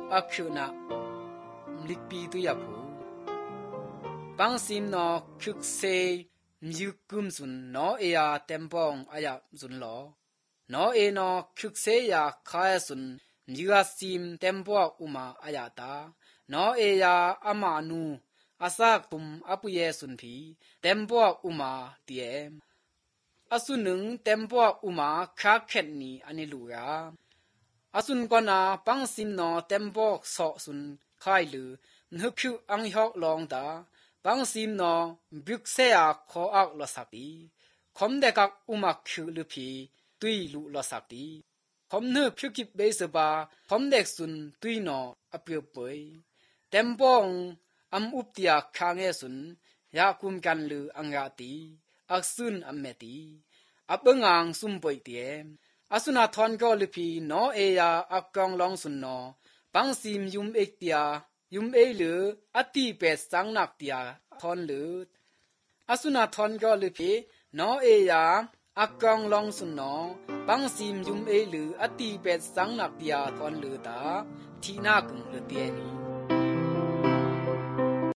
อักขุนะลิกปีตุยาผูปังซิมนอคึกเซมยุกุมซุนนอเอียเต็มปองอายะซุนลอนอเอนอคึกเซยาคายซุนมยุอาซิมเต็มปออุมาอายะตานอเอยาอามานูอาซากตุมอปุเยซุนพีเต็มปออุมาเตียมอสุนึงเต็มปออุมาคาเข็นนีอันนี้ลูยาอสุนกนาปังซิมนอเต็มปอสอซุนคายลือนึกคิวอังฮอกลองตาปังซิมนอบึกเสียขออักลอสักดีคมเด็กักอุมักคิวลุพีตุยลุลอสักดีคมนึกพิกิบเบสบาคมเด็กซุนตุยนออเปียปวยเต็มปองอัมอุปติยาคางเอซุนยาคุมกันลืออังกาตีอักซุนอัมเมตีอับงางซุมปวยเตียอสุนาทอนก็ลุพีนอเอยาอักกองลองซุนนอปังซิมยุมเอกเตียยุมเอลืออติเปสังนักเตียทอนลืออสุนาทอนก็ลุพีนอเอยาอักกองลองซุนนอปังซิมยุมเอลืออติเปสังนักเตียทอนลือตาทีนากุงลือเตียนี